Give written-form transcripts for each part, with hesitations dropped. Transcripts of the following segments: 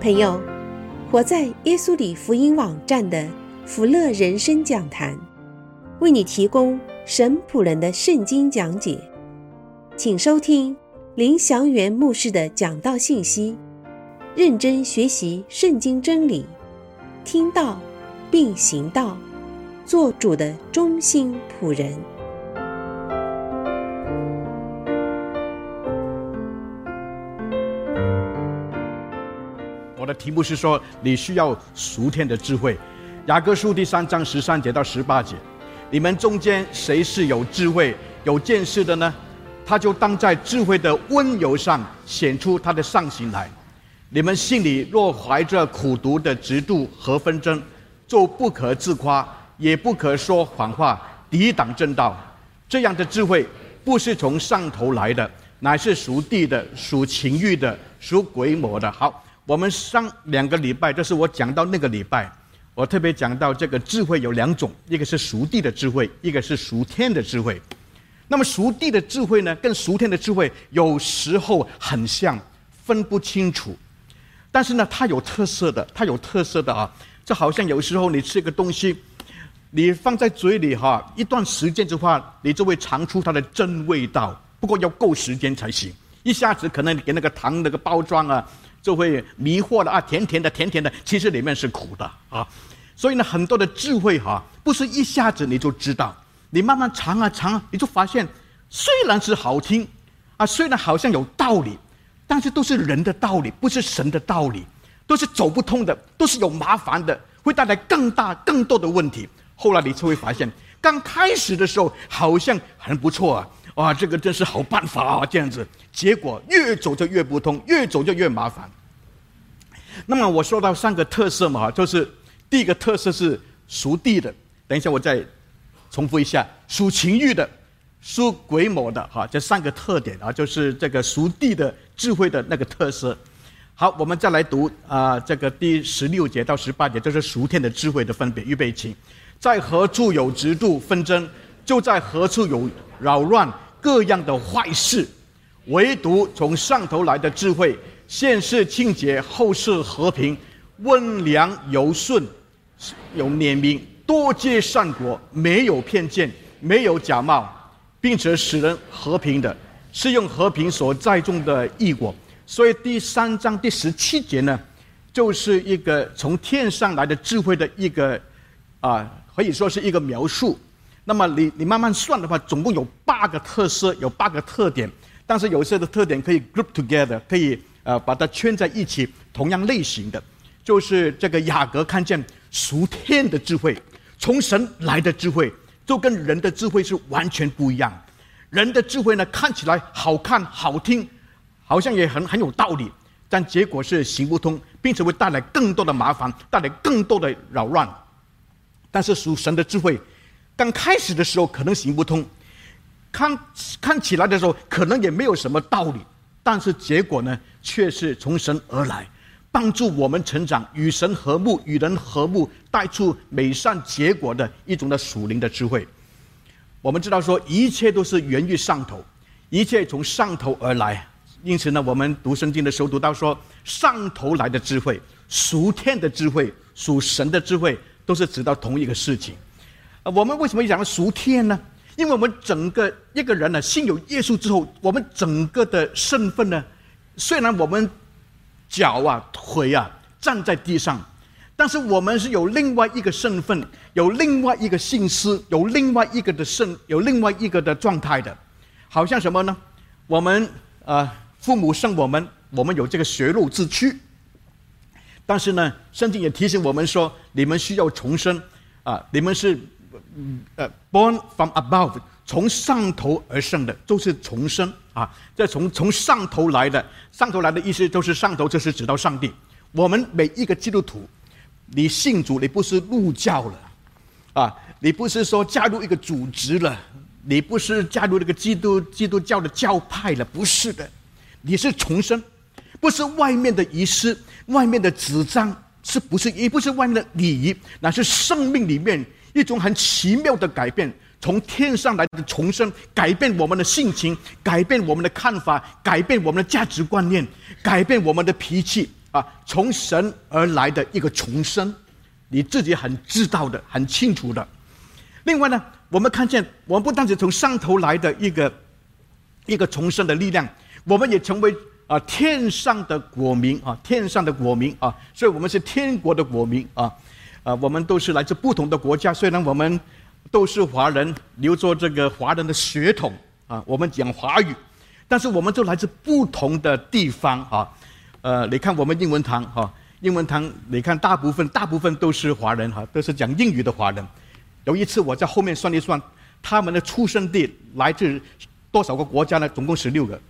朋友，活在耶稣里福音网站的福乐人生讲坛，为你提供神仆人的圣经讲解，请收听林祥元牧师的讲道信息，认真学习圣经真理，听道并行道，做主的忠心仆人。 我的题目是说，你需要属天的智慧。雅各书第3章13节到18节，你们中间谁是有智慧、有见识的呢？他就当在智慧的温柔上显出他的上行来。你们心里若怀着苦毒的嫉妒和纷争，就不可自夸，也不可说谎话，抵挡正道。这样的智慧不是从上头来的，乃是属地的、属情欲的、属鬼魔的。好，我们上2个礼拜，这是我讲到那个礼拜，我特别讲到这个智慧有2种，一个是属地的智慧，一个是属天的智慧。那么属地的智慧呢，跟属天的智慧有时候很像，分不清楚。但是呢，它有特色的啊！这好像有时候你吃一个东西，你放在嘴里一段时间的话，你就会尝出它的真味道。不过要够时间才行，一下子可能你给那个糖那个包装就会迷惑了甜甜的，其实里面是苦的啊。所以呢，很多的智慧不是一下子你就知道，你慢慢尝你就发现，虽然是好听虽然好像有道理，但是都是人的道理，不是神的道理，都是走不通的，都是有麻烦的，会带来更大更多的问题。后来你就会发现，刚开始的时候好像很不错这个真是好办法这样子，结果越走就越不通，越走就越麻烦。那么我说到3个特色就是第一个特色是属地的，等一下我再重复一下，属情欲的、属鬼魔的这3个特点就是这个属地的智慧的那个特色。好，我们再来读这个第16节到18节，这是属天的智慧的分别。预备起，在何处有嫉妒纷争，就在何处有扰乱各样的坏事。唯独从上头来的智慧，先是清洁，后是和平，温良柔顺，有怜悯，多结善果，没有偏见，没有假冒，并且使人和平的，是用和平所栽种的义果。所以第3章第17节呢，就是一个从天上来的智慧的一个可以说是一个描述。那么你慢慢算的话，总共有8个特色，有8个特点，但是有些的特点可以 group together， 可以把它圈在一起，同样类型的，就是这个雅各看见属天的智慧，从神来的智慧，就跟人的智慧是完全不一样。人的智慧呢，看起来好看好听，好像也很有道理，但结果是行不通，并且会带来更多的麻烦，带来更多的扰乱。但是属神的智慧，刚开始的时候可能行不通，看起来的时候可能也没有什么道理，但是结果呢，却是从神而来，帮助我们成长，与神和睦，与人和睦，带出美善结果的一种的属灵的智慧。我们知道说，一切都是源于上头，一切从上头而来。因此呢，我们读圣经的时候读到说，上头来的智慧，属天的智慧，属神的智慧，都是指到同一个事情。我们为什么讲属天呢？因为我们整个一个人呢，信有耶稣之后，我们整个的身份呢，虽然我们脚腿站在地上，但是我们是有另外一个身份，有另外一个心思，有另外一个的状态的。好像什么呢？我们父母生我们有这个血肉之躯，但是呢，圣经也提醒我们说，你们需要重生你们是born from above， 从上头而生的，就是重生这从上头来的。上头来的意思就是上头，这是指到上帝。我们每一个基督徒，你信主，你不是入教了你不是说加入一个组织了，你不是加入那个基督教的教派了，不是的，你是重生，不是外面的仪式，外面的纸张，也不是外面的礼仪，乃是生命里面一种很奇妙的改变，从天上来的重生，改变我们的性情，改变我们的看法，改变我们的价值观念，改变我们的脾气从神而来的一个重生，你自己很知道的，很清楚的。另外呢，我们看见，我们不单只从上头来的一个重生的力量，我们也成为天上的国民天上的国民所以我们是天国的国民我们都是来自不同的国家，虽然我们都是华人，留着这个华人的血统我们讲华语，但是我们都来自不同的地方你看我们英文堂英文堂，你看大部分都是华人都是讲英语的华人。有一次我在后面算一算，他们的出生地来自多少个国家呢？总共16个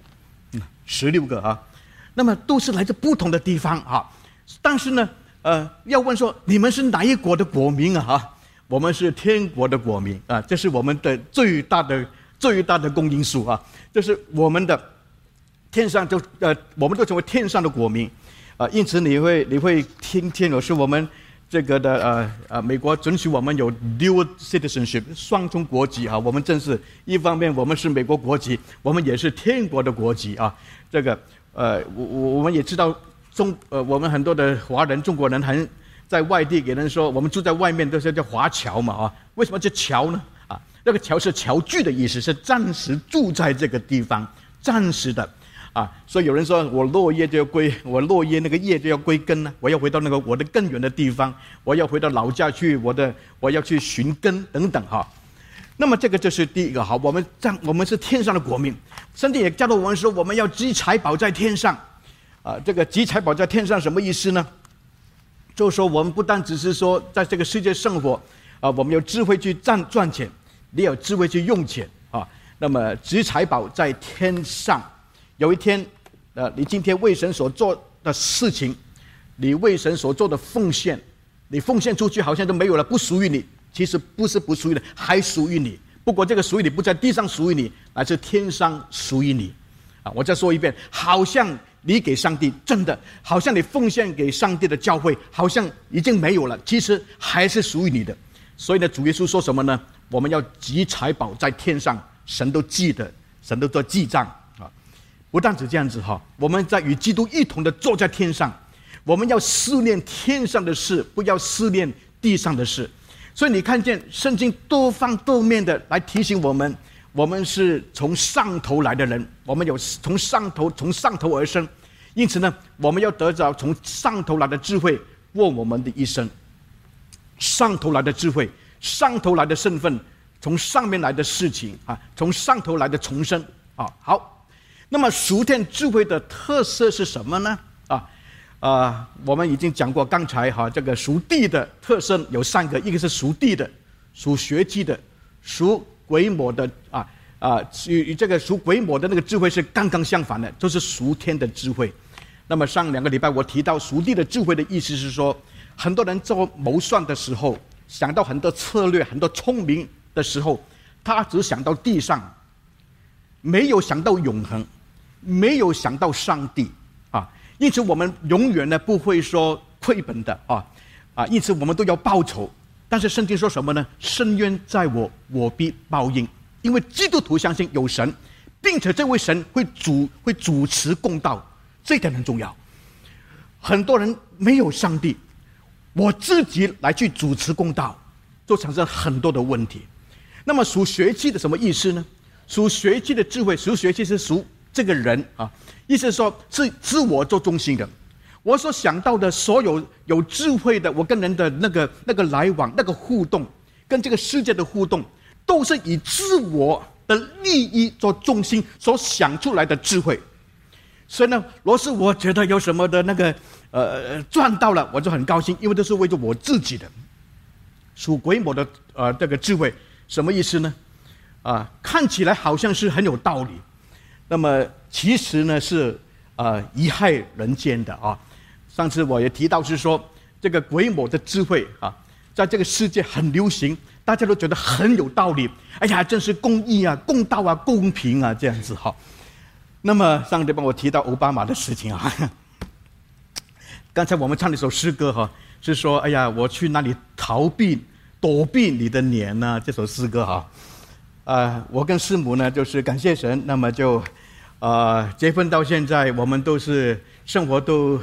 ，16个那么都是来自不同的地方但是呢，要问说你们是哪一国的国民我们是天国的国民这是我们的最大的公因数这是我们的天上我们都成为天上的国民因此你会听见有时我们这个的美国准许我们有 dual citizenship 双重国籍我们正是一方面我们是美国国籍，我们也是天国的国籍这个我们也知道我们很多的华人中国人在外地给人说我们住在外面都是叫华侨嘛为什么叫侨呢那个侨是侨居的意思，是暂时住在这个地方，暂时的所以有人说我落叶那个叶就要归根我要回到那个我的根源的地方，我要回到老家去，我要去寻根等等那么这个就是第一个我们是天上的国民，圣经也教导我们说我们要积财宝在天上这个积财宝在天上什么意思呢？就是说我们不单只是说在这个世界生活我们有智慧去赚钱，你有智慧去用钱那么积财宝在天上。有一天你今天为神所做的事情，你为神所做的奉献，你奉献出去好像都没有了，不属于你，其实不是不属于你，还属于你，不过这个属于你不在地上属于你，乃是天上属于你我再说一遍，好像你给上帝，真的好像你奉献给上帝的教会好像已经没有了，其实还是属于你的。所以呢，主耶稣说什么呢？我们要积财宝在天上，神都记得，神都做记账不但只这样子我们在与基督一同的坐在天上，我们要思念天上的事，不要思念地上的事。所以你看见圣经多方多面的来提醒我们，我们是从上头来的人，我们有从上头而生，因此呢，我们要得着从上头来的智慧过我们的一生，上头来的智慧，上头来的身份，从上面来的事情从上头来的重生好。那么属天智慧的特色是什么呢？我们已经讲过，刚才这个属地的特色有3个，一个是属地的，属血气的，属鬼魔的与这个属鬼魔的那个智慧是刚刚相反的，就是属天的智慧。那么上2个礼拜我提到属地的智慧的意思是说，很多人做谋算的时候，想到很多策略，很多聪明的时候，他只想到地上，没有想到永恒，没有想到上帝因此我们永远呢不会说亏本的因此我们都要报仇。但是圣经说什么呢？深渊在我，我必报应。因为基督徒相信有神，并且这位神会主持公道，这一点很重要。很多人没有上帝，我自己来去主持公道，就产生很多的问题。那么属血气的什么意思呢？属血气的智慧，属血气是属这个人意思是说是自我做中心的。我所想到的所有智慧的，我跟人的那个来往，那个互动，跟这个世界的互动，都是以自我的利益做中心所想出来的智慧。所以呢，若是我觉得有什么的那个赚到了，我就很高兴，因为这是为着我自己的。属鬼魔的这个智慧什么意思呢？看起来好像是很有道理，那么其实呢是贻害人间的上次我也提到是说，这个鬼魔的智慧在这个世界很流行，大家都觉得很有道理。哎呀，真是公义公道公平这样子那么上个礼拜我提到奥巴马的事情刚才我们唱了一首诗歌是说，哎呀，我去那里躲避你的脸呢，这首诗歌我跟师母呢就是感谢神，那么就结婚到现在，我们都是生活都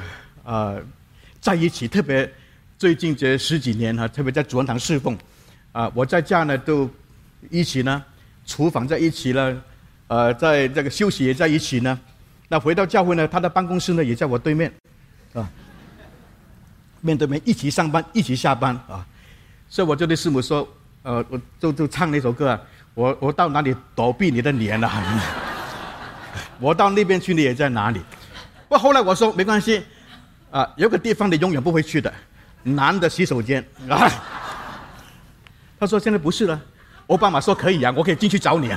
在一起，特别最近这10几年特别在主恩堂侍奉我在家呢都一起呢，厨房在一起了，在这个休息也在一起呢。那回到教会呢，他的办公室呢也在我对面面对面一起上班，一起下班所以我就对师母说，我就唱那首歌我到哪里躲避你的脸我到那边去，你也在哪里？不过后来我说没关系有个地方你永远不会去的，男的洗手间他说现在不是了，奥巴马说可以我可以进去找你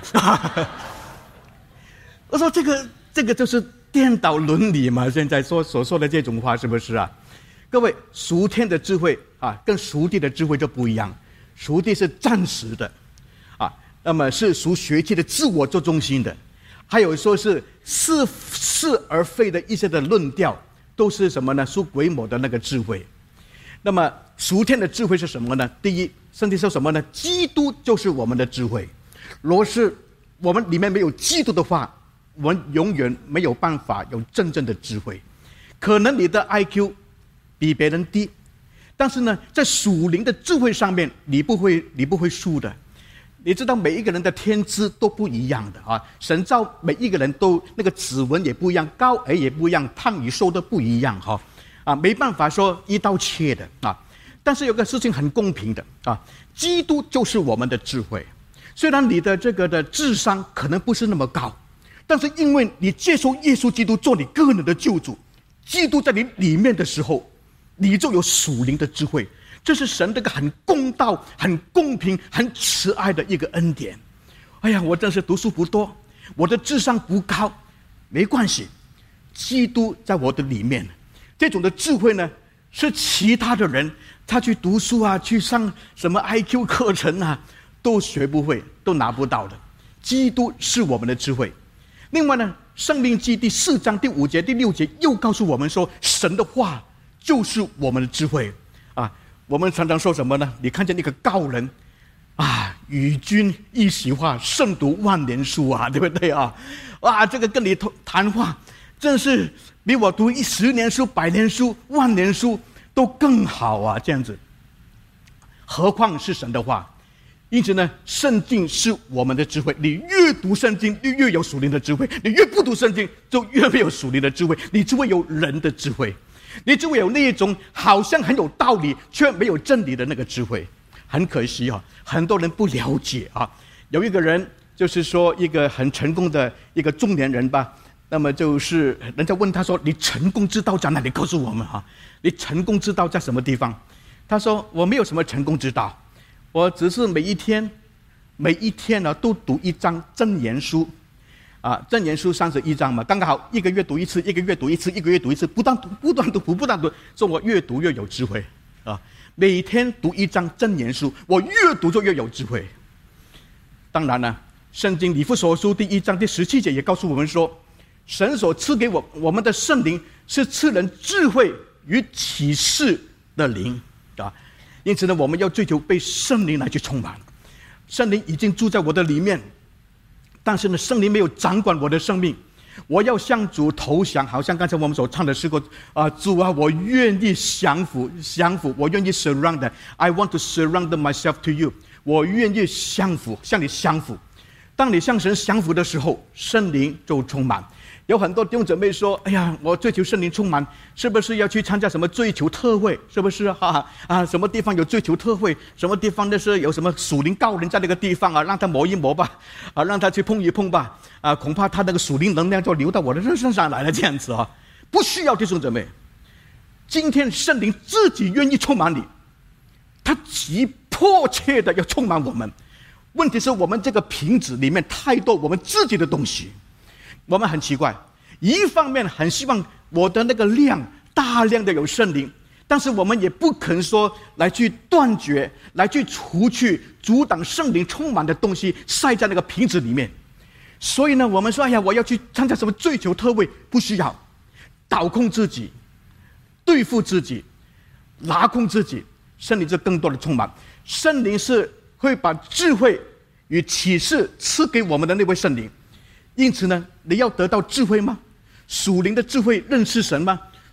我说这个就是颠倒伦理嘛，现在所说的这种话是不是各位，属天的智慧跟属地的智慧就不一样。属地是暂时的那么是属血气的自我做中心的，还有说是似是而非的一些的论调，都是什么呢？属鬼魔的那个智慧。那么属天的智慧是什么呢？第一，圣经说什么呢？基督就是我们的智慧。若是我们里面没有基督的话，我们永远没有办法有真正的智慧。可能你的 IQ 比别人低，但是呢，在属灵的智慧上面，你不会输的。你知道每一个人的天资都不一样的神造每一个人都那个指纹也不一样，高矮也不一样，胖与瘦都不一样没办法说一刀切的但是有个事情很公平的基督就是我们的智慧。虽然你的这个的智商可能不是那么高，但是因为你接受耶稣基督做你个人的救主，基督在你里面的时候，你就有属灵的智慧。这是神这个很公道、很公平、很慈爱的一个恩典。哎呀，我真是读书不多，我的智商不高，没关系，基督在我的里面。这种的智慧呢，是其他的人他去读书去上什么 IQ 课程都学不会，都拿不到的。基督是我们的智慧。另外呢，申命记第4章第5节第6节又告诉我们说，神的话就是我们的智慧我们常常说什么呢？你看见一个高人与君一席话，胜读万年书对不对这个跟你谈话真是比我读10年书、100年书、万年书都更好这样子。何况是神的话。因此呢，圣经是我们的智慧。你越读圣经，你越有属灵的智慧；你越不读圣经，就越没有属灵的智慧。你只会有人的智慧，你只会有那一种好像很有道理却没有真理的那个智慧。很可惜很多人不了解有一个人，就是说一个很成功的一个中年人吧，那么就是人家问他说，你成功之道在哪里？告诉我们你成功之道在什么地方？他说，我没有什么成功之道，我只是每一天都读一章箴言书箴言书31章嘛，刚刚好一个月读一次，一个月读一次，一个月读一次，不断读，说我越读越有智慧每天读一章箴言书，我越读就越有智慧。当然了，圣经以弗所书第1章第17节也告诉我们说，神所赐给我们的圣灵是赐人智慧与启示的灵因此呢，我们要追求被圣灵来去充满。圣灵已经住在我的里面，但是呢，圣灵没有掌管我的生命。我要向主投降，好像刚才我们所唱的诗歌主我愿意降服，我愿意 surrender。 I want to surrender myself to you。 我愿意降服，向你降服。当你向神降服的时候，圣灵就充满。有很多弟兄姊妹说，哎呀，我追求圣灵充满，是不是要去参加什么追求特会？是不是什么地方有追求特会，什么地方那是有什么属灵高人在那个地方让他摸一摸吧让他去碰一碰吧恐怕他那个属灵能量就流到我的身上来了，这样子不需要弟兄姊妹。今天圣灵自己愿意充满你，他极迫切的要充满我们。问题是我们这个瓶子里面太多我们自己的东西。我们很奇怪，一方面很希望我的那个量大量的有圣灵，但是我们也不肯说来去断绝，来去除去阻挡圣灵充满的东西塞在那个瓶子里面。所以呢，我们说，哎呀，我要去参加什么追求特会，不需要。导控自己，对付自己，拿控自己，圣灵是更多的充满。圣灵是会把智慧与启示赐给我们的那位圣灵。因此呢，你要得到智慧吗？属灵的智慧，认识神吗？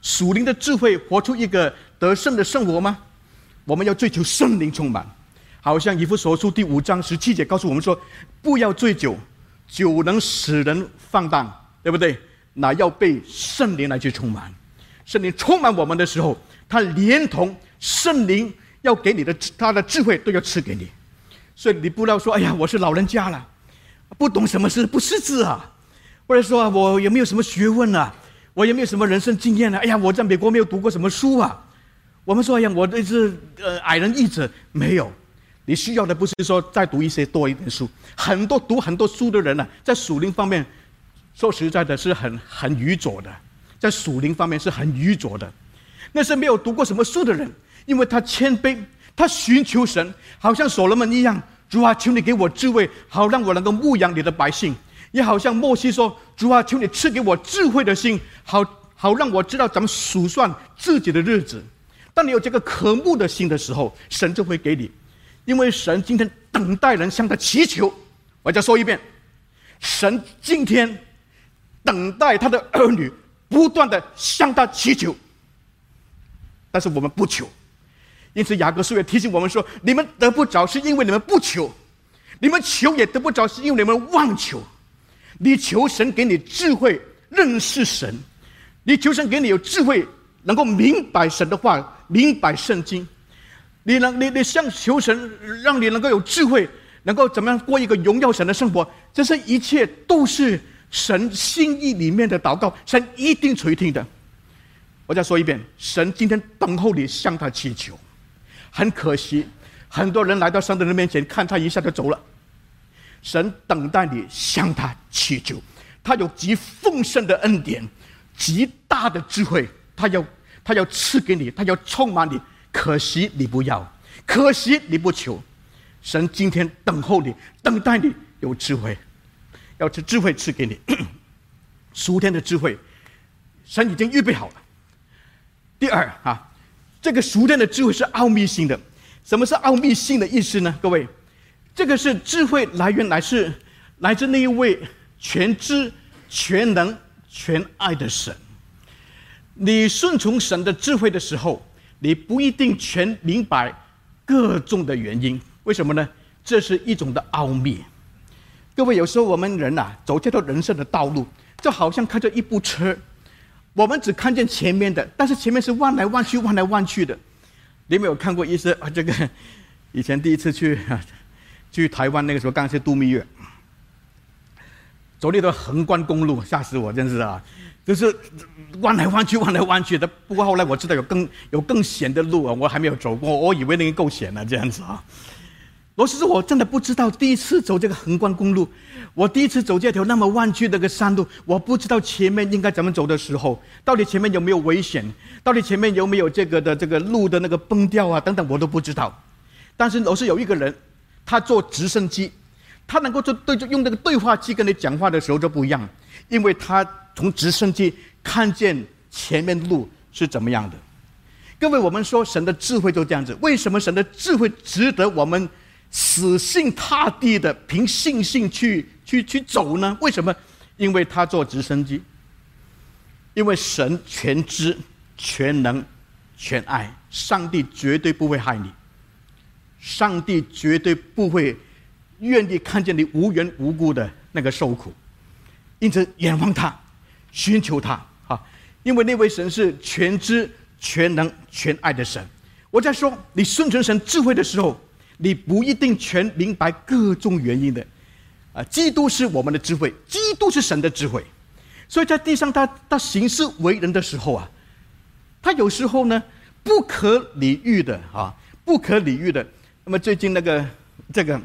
属灵的智慧，活出一个得胜的生活吗？我们要追求圣灵充满，好像以弗所书第5章17节告诉我们说：不要醉酒，酒能使人放荡，对不对？那要被圣灵来去充满。圣灵充满我们的时候，他连同圣灵要给你的他的智慧都要赐给你。所以你不要说：哎呀，我是老人家了，不懂什么是不识字啊，或者说我也没有什么学问啊，我也没有什么人生经验啊。哎呀，我在美国没有读过什么书啊。我们说：哎呀，我这是矮人一者。没有，你需要的不是说再读多一点书。读很多书的人呢，在属灵方面，说实在的是很愚拙的，在属灵方面是很愚拙的。那是没有读过什么书的人，因为他谦卑，他寻求神，好像所罗门一样。主啊，求你给我智慧，好让我能够牧养你的百姓。也好像摩西说：主啊，求你赐给我智慧的心，好让我知道怎么数算自己的日子。当你有这个渴慕的心的时候，神就会给你。因为神今天等待人向他祈求。我再说一遍，神今天等待他的儿女不断的向他祈求，但是我们不求。因此雅各书也提醒我们说：你们得不着是因为你们不求，你们求也得不着是因为你们妄求。你求神给你智慧认识神，你求神给你有智慧能够明白神的话，明白圣经。你向求神让你能够有智慧，能够怎么样过一个荣耀神的生活，这些一切都是神心意里面的祷告，神一定垂听的。我再说一遍，神今天等候你向他祈求。很可惜，很多人来到神的人面前，看他一下就走了。神等待你向他祈求，他有极丰盛的恩典，极大的智慧，他要赐给你，他要充满你。可惜你不要，可惜你不求。神今天等候你，等待你有智慧，要智慧赐给你。属天的智慧，神已经预备好了。第二这个属天的智慧是奥秘性的。什么是奥秘性的意思呢？各位，这个是智慧来源来自那一位全知全能全爱的神。你顺从神的智慧的时候，你不一定全明白各种的原因。为什么呢？这是一种的奥秘。各位，有时候我们人走这条人生的道路，就好像开着一部车，我们只看见前面的，但是前面是弯来弯去弯来弯去的。你有没有看过一些这个以前第一次去台湾，那个时候刚是度蜜月，走那条横贯公路，吓死我，真是就是弯来弯去弯来弯去的。不过后来我知道有更险的路我还没有走过，我以为那个够险了这样子老实说，我真的不知道，第一次走这个横贯公路，我第一次走这条那么弯曲的个山路，我不知道前面应该怎么走的时候，到底前面有没有危险，到底前面有没有这个路的那个崩掉等等，我都不知道。但是老是有一个人，他坐直升机，他能够用那个对话机跟你讲话的时候就不一样，因为他从直升机看见前面路是怎么样的。各位，我们说神的智慧就这样子。为什么神的智慧值得我们死心塌地的凭信心去走呢？为什么？因为他坐直升机，因为神全知全能全爱，上帝绝对不会害你，上帝绝对不会愿意看见你无缘无故的那个受苦。因此仰望他，寻求他因为那位神是全知全能全爱的神。我在说，你顺从神智慧的时候，你不一定全明白各种原因的基督是我们的智慧，基督是神的智慧。所以在地上他行事为人的时候他有时候呢不可理喻的不可理喻的。那么最近这个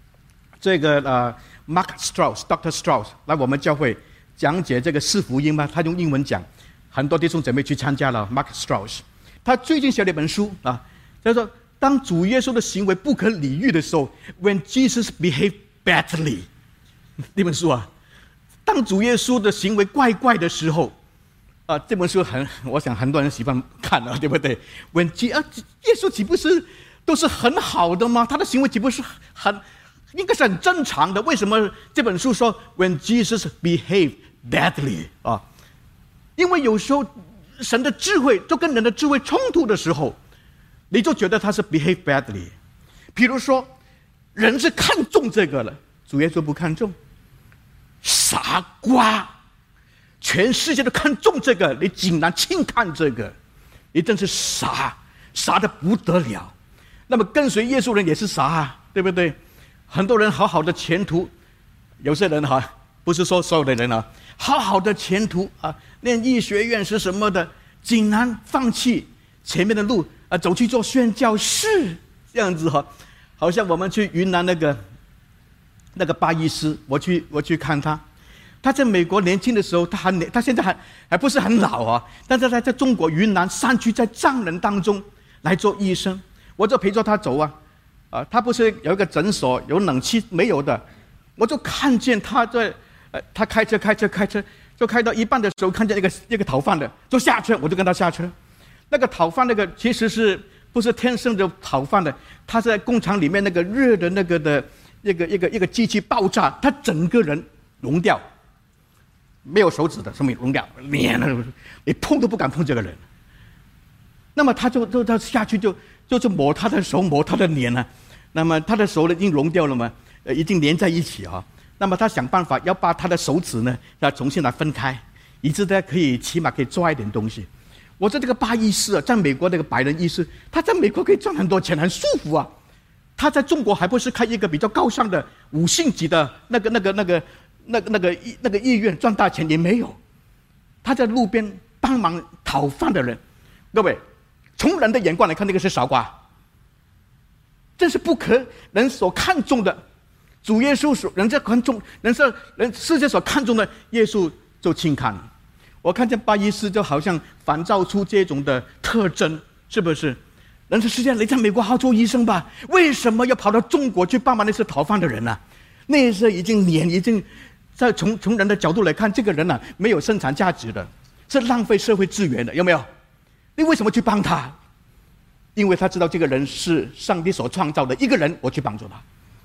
Mark Strauss Dr. Strauss 来我们教会讲解这个四福音嘛，他用英文讲，很多弟兄姊妹去参加了。Mark Strauss 他最近写了一本书他说，当主耶稣的行为不可理喻的时候 ，When Jesus behaved badly， 这本书当主耶稣的行为怪怪的时候这本书我想很多人喜欢看对不对？耶稣岂不是都是很好的吗？他的行为岂不是应该是很正常的？为什么这本书说 When Jesus behaved badly 因为有时候神的智慧就跟人的智慧冲突的时候，你就觉得他是 behave badly。 比如说人是看重这个了，主耶稣不看重。傻瓜，全世界都看重这个，你竟然轻看这个，你真是傻，傻得不得了。那么跟随耶稣人也是傻，对不对？很多人好好的前途，有些人不是说所有的人好好的前途念医学院是什么的，竟然放弃前面的路走去做宣教士，这样子好像我们去云南那个巴医师，我去看他在美国年轻的时候，他现在还不是很老但是他在中国云南山区，在藏人当中来做医生，我就陪着他走他不是有一个诊所有冷气没有的，我就看见他他开车就开到一半的时候，看见一个讨饭的就下车，我就跟他下车。那个讨饭其实是不是天生的讨饭的，他在工厂里面那个热的那个的一个机器爆炸，他整个人融掉，没有手指的，什么融掉，脸你碰都不敢碰这个人。那么他下去就抹他的手，抹他的脸那么他的手已经融掉了嘛，已经连在一起那么他想办法要把他的手指呢要重新来分开，以致他起码可以抓一点东西。我在这个巴医师在美国那个白人医师，他在美国可以赚很多钱，很舒服他在中国还不是开一个比较高尚的5星级的那个医院赚大钱也没有。他在路边帮忙讨饭的人，各位，从人的眼光来看，那个是傻瓜，这是不可人所看重的。主耶稣人家看重，世界所看重的，耶稣就轻看。我看见巴医师就好像反照出这种的特征，是不是？人家世界你在美国好好做医生吧，为什么要跑到中国去帮忙那些讨饭的人呢？那些已经在从人的角度来看，这个人没有生产价值的，是浪费社会资源的，有没有？你为什么去帮他？因为他知道这个人是上帝所创造的一个人，我去帮助他。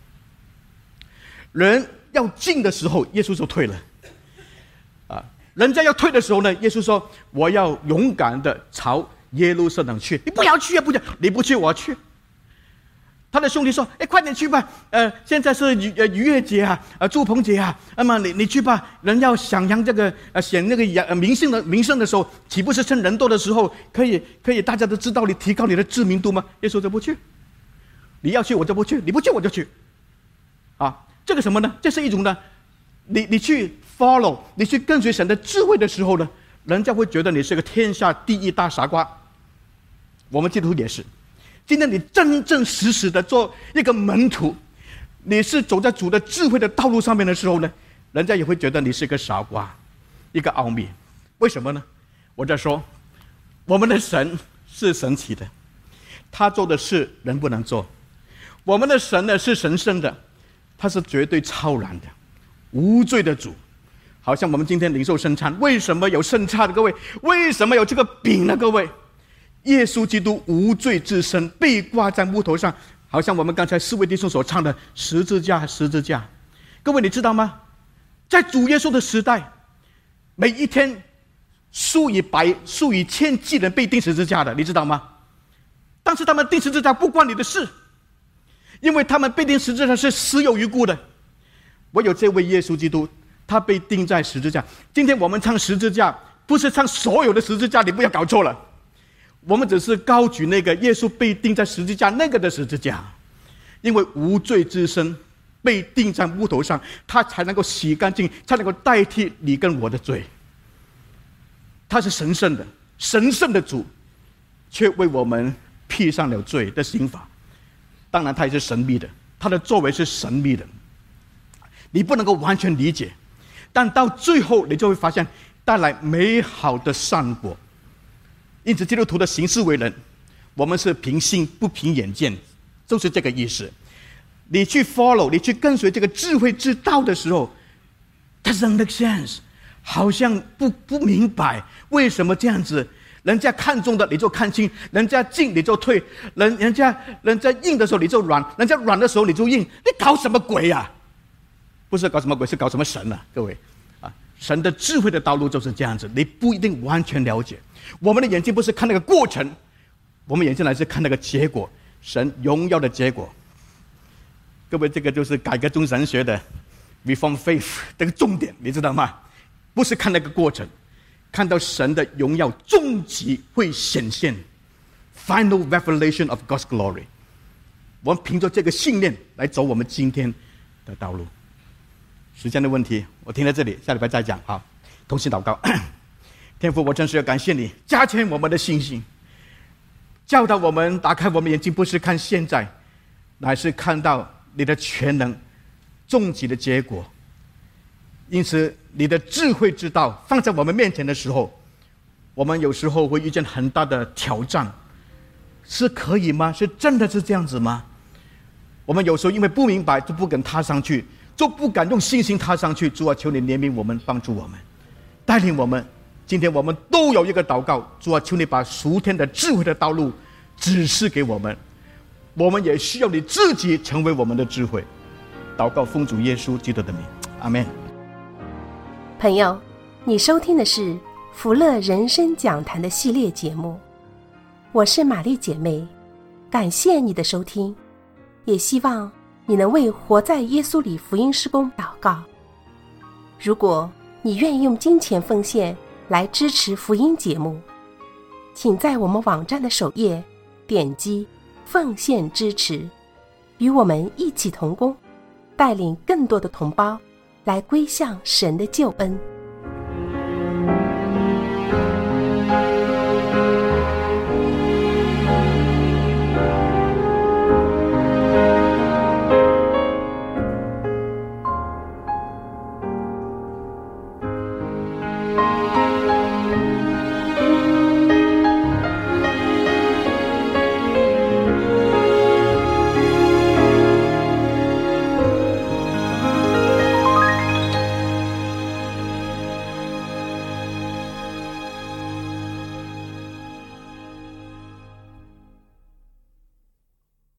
人要进的时候，耶稣就退了人家要退的时候呢，耶稣说我要勇敢的朝耶路撒冷去。你不要去你不去我去。他的兄弟说快点去吧，现在是逾越节祝棚节那么你去吧，人要响扬这个显那个名声的时候，岂不是趁人多的时候可以大家都知道你，提高你的知名度吗？耶稣就不去。你要去我就不去，你不去我就去这个什么呢？这是一种呢，你去 follow， 你去跟随神的智慧的时候呢，人家会觉得你是个天下第一大傻瓜。我们基督徒也是，今天你真正实实的做一个门徒，你是走在主的智慧的道路上面的时候呢，人家也会觉得你是一个傻瓜，一个奥秘。为什么呢？我在说我们的神是神奇的，他做的事人不能做。我们的神呢是神圣的，他是绝对超然的，无罪的主。好像我们今天领受圣餐，为什么有圣餐的各位？为什么有这个饼呢？各位，耶稣基督无罪之身被挂在木头上，好像我们刚才4位弟兄所唱的十字架。各位你知道吗？在主耶稣的时代，每一天数以千计人被钉十字架的，你知道吗？但是他们钉十字架不关你的事，因为他们被钉十字架是死有余辜的。唯有这位耶稣基督，他被钉在十字架。今天我们唱十字架，不是唱所有的十字架，你不要搞错了。我们只是高举那个耶稣被钉在十字架那个的十字架，因为无罪之身被钉在木头上，他才能够洗干净，才能够代替你跟我的罪。他是神圣的主，却为我们披上了罪的刑罚。当然他也是神秘的，他的作为是神秘的，你不能够完全理解，但到最后你就会发现带来美好的善果。因此基督徒的行事为人，我们是凭信不凭眼见，就是这个意思。你去 follow， 你去跟随这个智慧之道的时候， doesn't make sense， 好像不明白为什么这样子。人家看重的你就看轻，人家进你就退，人家硬的时候你就软，人家软的时候你就硬，你搞什么鬼啊？不是搞什么鬼，是搞什么神啊？各位神的智慧的道路就是这样子，你不一定完全了解。我们的眼睛不是看那个过程，我们眼睛来是看那个结果，神荣耀的结果。各位，这个就是改革宗神学的 Reform Faith 这个重点，你知道吗？不是看那个过程，看到神的荣耀终极会显现 ，Final Revelation of God's Glory。我们凭着这个信念来走我们今天的道路。时间的问题，我停在这里，下礼拜再讲。好，同心祷告。天父，我真是要感谢你，加添我们的信心，教导我们打开我们眼睛，不是看现在，乃是看到你的全能终极的结果。因此你的智慧之道放在我们面前的时候，我们有时候会遇见很大的挑战，是可以吗？是真的是这样子吗？我们有时候因为不明白，就不敢踏上去，就不敢用信心踏上去。主啊，求你怜悯我们，帮助我们，带领我们。今天我们都有一个祷告，主啊，求你把属天的智慧的道路指示给我们，我们也需要你自己成为我们的智慧。祷告奉主耶稣基督的名，阿们。 朋友，你收听的是福乐人生讲坛的系列节目，我是玛丽姐妹，感谢你的收听，也希望你能为活在耶稣里福音事工祷告。如果你愿意用金钱奉献来支持福音节目，请在我们网站的首页点击奉献支持，与我们一起同工，带领更多的同胞来归向神的救恩。